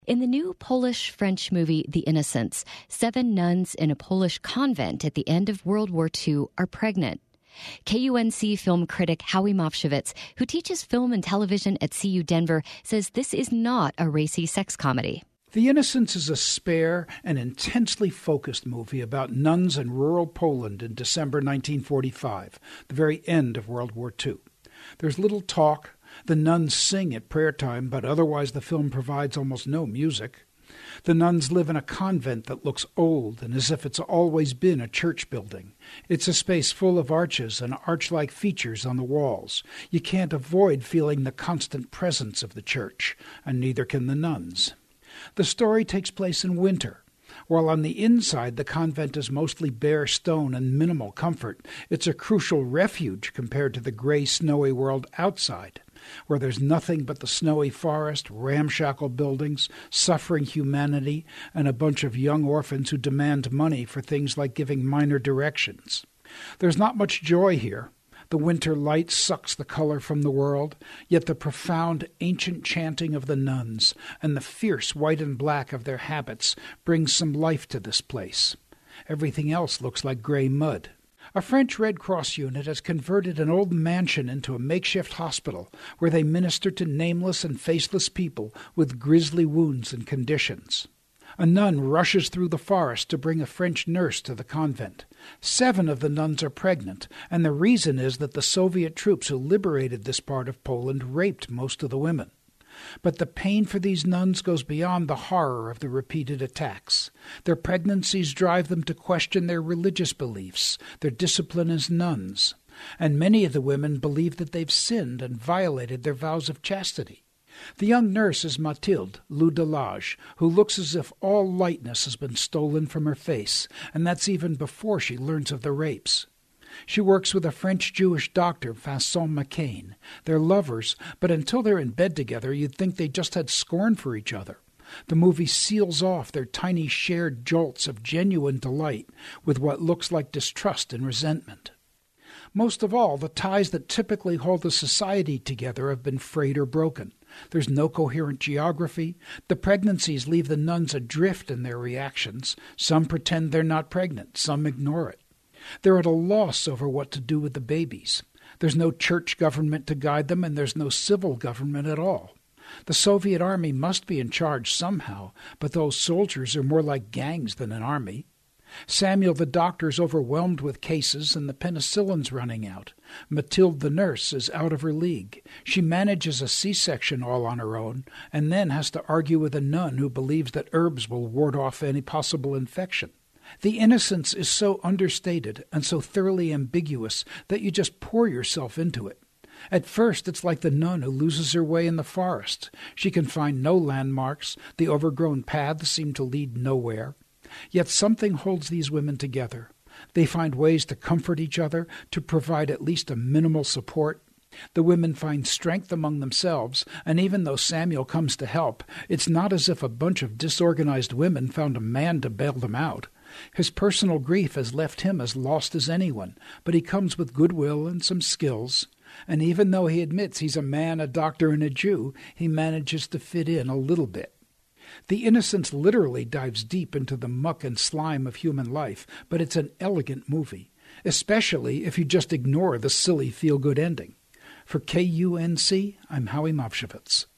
In the new Polish-French movie The Innocents, 7 nuns in a Polish convent at the end of World War II are pregnant. KUNC film critic Howie Mofshevitz, who teaches film and television at CU Denver, says this is not a racy sex comedy. The Innocents is a spare and intensely focused movie about nuns in rural Poland in December 1945, the very end of World War II. There's little talk. The nuns sing at prayer time, but otherwise the film provides almost no music. The nuns live in a convent that looks old and as if it's always been a church building. It's a space full of arches and arch-like features on the walls. You can't avoid feeling the constant presence of the church, and neither can the nuns. The story takes place in winter. While on the inside the convent is mostly bare stone and minimal comfort, it's a crucial refuge compared to the gray, snowy world outside, where there's nothing but the snowy forest, ramshackle buildings, suffering humanity, and a bunch of young orphans who demand money for things like giving minor directions. There's not much joy here. The winter light sucks the color from the world, yet the profound ancient chanting of the nuns and the fierce white and black of their habits brings some life to this place. Everything else looks like gray mud. A French Red Cross unit has converted an old mansion into a makeshift hospital where they minister to nameless and faceless people with grisly wounds and conditions. A nun rushes through the forest to bring a French nurse to the convent. 7 of the nuns are pregnant, and the reason is that the Soviet troops who liberated this part of Poland raped most of the women. But the pain for these nuns goes beyond the horror of the repeated attacks. Their pregnancies drive them to question their religious beliefs, their discipline as nuns, and many of the women believe that they've sinned and violated their vows of chastity. The young nurse is Mathilde, Lou Delage, who looks as if all lightness has been stolen from her face, and that's even before she learns of the rapes. She works with a French-Jewish doctor, Vincent McCain. They're lovers, but until they're in bed together, you'd think they just had scorn for each other. The movie seals off their tiny shared jolts of genuine delight with what looks like distrust and resentment. Most of all, the ties that typically hold a society together have been frayed or broken. There's no coherent geography. The pregnancies leave the nuns adrift in their reactions. Some pretend they're not pregnant. Some ignore it. They're at a loss over what to do with the babies. There's no church government to guide them, and there's no civil government at all. The Soviet army must be in charge somehow, but those soldiers are more like gangs than an army. Samuel the doctor's overwhelmed with cases and the penicillin's running out. Mathilde the nurse is out of her league. She manages a C-section all on her own and then has to argue with a nun who believes that herbs will ward off any possible infection. The Innocents is so understated and so thoroughly ambiguous that you just pour yourself into it. At first, it's like the nun who loses her way in the forest. She can find no landmarks. The overgrown paths seem to lead nowhere. Yet something holds these women together. They find ways to comfort each other, to provide at least a minimal support. The women find strength among themselves, and even though Samuel comes to help, it's not as if a bunch of disorganized women found a man to bail them out. His personal grief has left him as lost as anyone, but he comes with goodwill and some skills. And even though he admits he's a man, a doctor, and a Jew, he manages to fit in a little bit. The Innocents literally dives deep into the muck and slime of human life, but it's an elegant movie, especially if you just ignore the silly feel-good ending. For KUNC, I'm Howie Mofshevitz.